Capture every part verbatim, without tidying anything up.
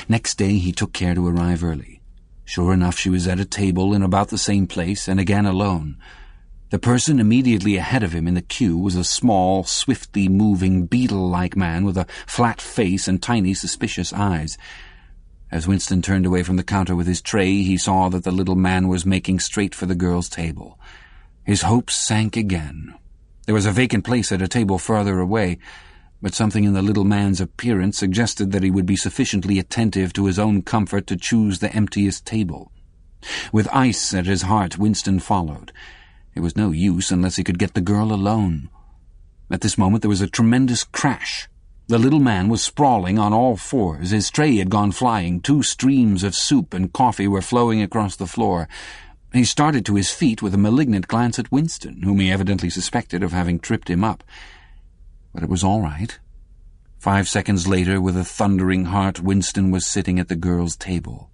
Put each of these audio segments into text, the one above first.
Next day he took care to arrive early. Sure enough, she was at a table in about the same place, and again alone. The person immediately ahead of him in the queue was a small, swiftly moving, beetle-like man with a flat face and tiny, suspicious eyes. As Winston turned away from the counter with his tray, he saw that the little man was making straight for the girl's table. His hopes sank again. There was a vacant place at a table farther away, but something in the little man's appearance suggested that he would be sufficiently attentive to his own comfort to choose the emptiest table. With ice at his heart, Winston followed. It was no use unless he could get the girl alone. At this moment there was a tremendous crash. The little man was sprawling on all fours. His tray had gone flying. Two streams of soup and coffee were flowing across the floor. He started to his feet with a malignant glance at Winston, whom he evidently suspected of having tripped him up. But it was all right. Five seconds later, with a thundering heart, Winston was sitting at the girl's table.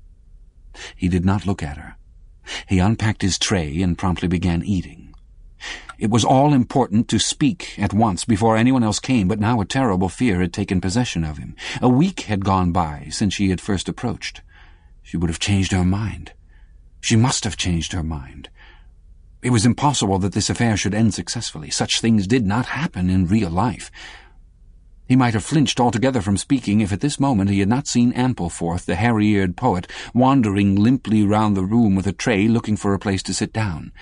He did not look at her. He unpacked his tray and promptly began eating. It was all important to speak at once before anyone else came, but now a terrible fear had taken possession of him. A week had gone by since she had first approached. She would have changed her mind. She must have changed her mind. It was impossible that this affair should end successfully. Such things did not happen in real life. He might have flinched altogether from speaking if at this moment he had not seen Ampleforth, the hairy-eared poet, wandering limply round the room with a tray looking for a place to sit down.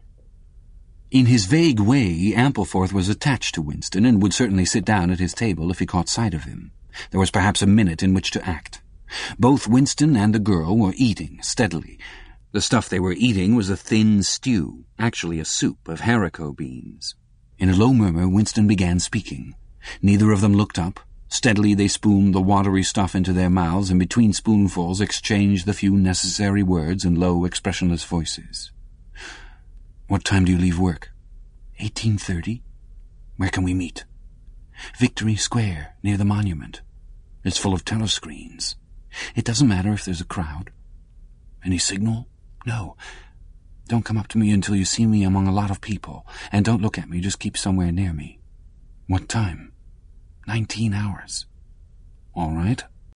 In his vague way, Ampleforth was attached to Winston and would certainly sit down at his table if he caught sight of him. There was perhaps a minute in which to act. Both Winston and the girl were eating steadily. The stuff they were eating was a thin stew, actually a soup of haricot beans. In a low murmur, Winston began speaking. Neither of them looked up. Steadily they spooned the watery stuff into their mouths, and between spoonfuls exchanged the few necessary words in low, expressionless voices. "What time do you leave work?" eighteen thirty. "Where can we meet?" "Victory Square, near the monument. It's full of telescreens. It doesn't matter if there's a crowd." "Any signal?" "No. Don't come up to me until you see me among a lot of people, and don't look at me, just keep somewhere near me." "What time?" Nineteen hours." "All right."